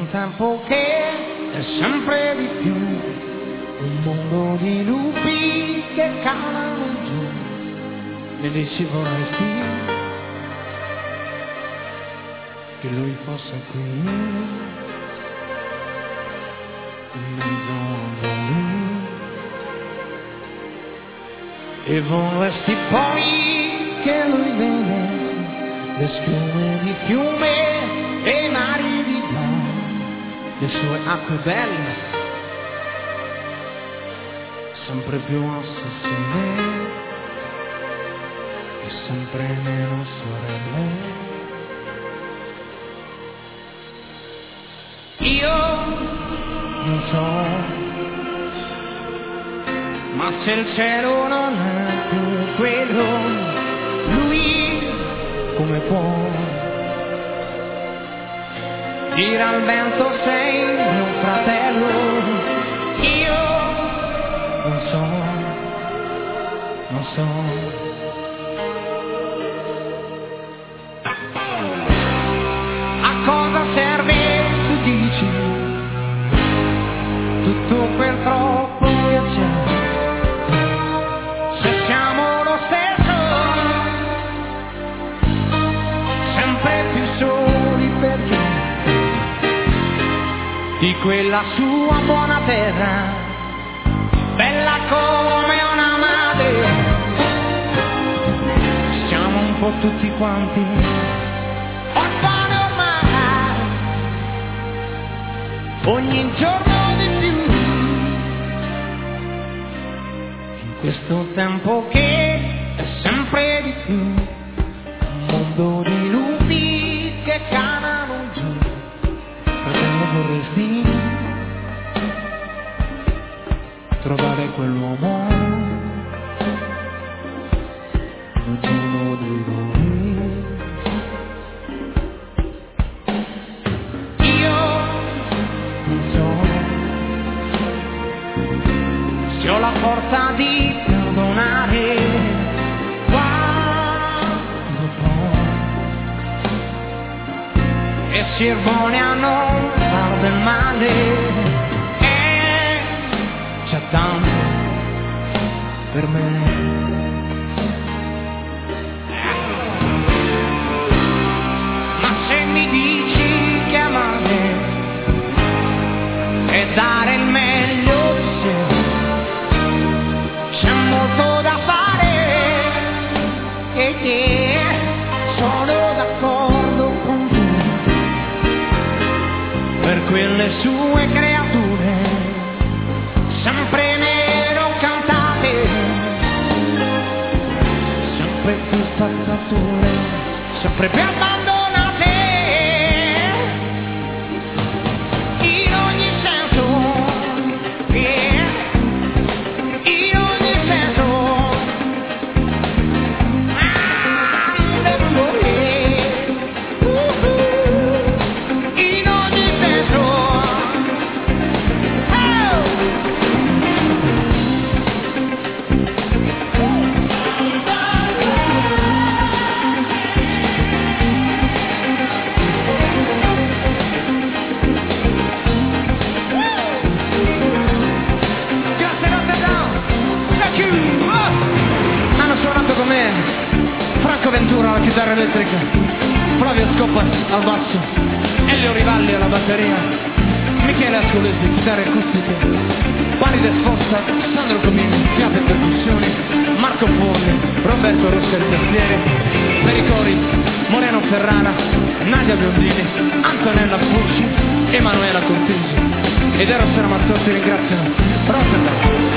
un tempo che è sempre di più, un mondo di lupi che calano giù. Mi dici vorresti che lui fosse qui in mezzo a noi, e vorresti poi che lui vedesse le schiume di fiume e i mari di già, le sue acque belle sempre più assassine e sempre meno sorelle. Io non so, ma se il cielo non è più quello, lui come può dire al vento sei mio fratello? Io non so, non so. A cosa serve, tu dici, tutto quel troppo piacere, se siamo lo stesso, sempre più soli perché di quella sua buona terra, bella come una madre, siamo un po' tutti quanti orfani ormai, ogni giorno di più, in questo tempo che è sempre di più, un mondo di lupi che canano giù. Fratello, vorresti trovare quell'uomo, ognuno di noi. Io non so se ho la forza di perdonare quando poi e si è buoni a non far del male. C'è tanto per me, ma se mi dici che amare e dare il meglio di sé, c'è molto da fare e sono d'accordo con te, per quelle sue creature sempre meno cantate, sempre più spazzature, sempre più abbandonate, in ogni senso, in ogni senso, in ogni senso. Franco Ventura alla chitarra elettrica, Flavio Scoppa al basso, Elio Rivalli alla batteria, Michele Ascolesi chitarre acustiche, Palide Sfossa, Sandro Comini fiate e percussioni, Marco Forni, Roberto Rosselli tastiere, per i cori Moreno Ferrara, Nadia Biondini, Antonella Fucci, Emanuela Cortesi ed Eros Ramazzotti ringraziano Rosenberg.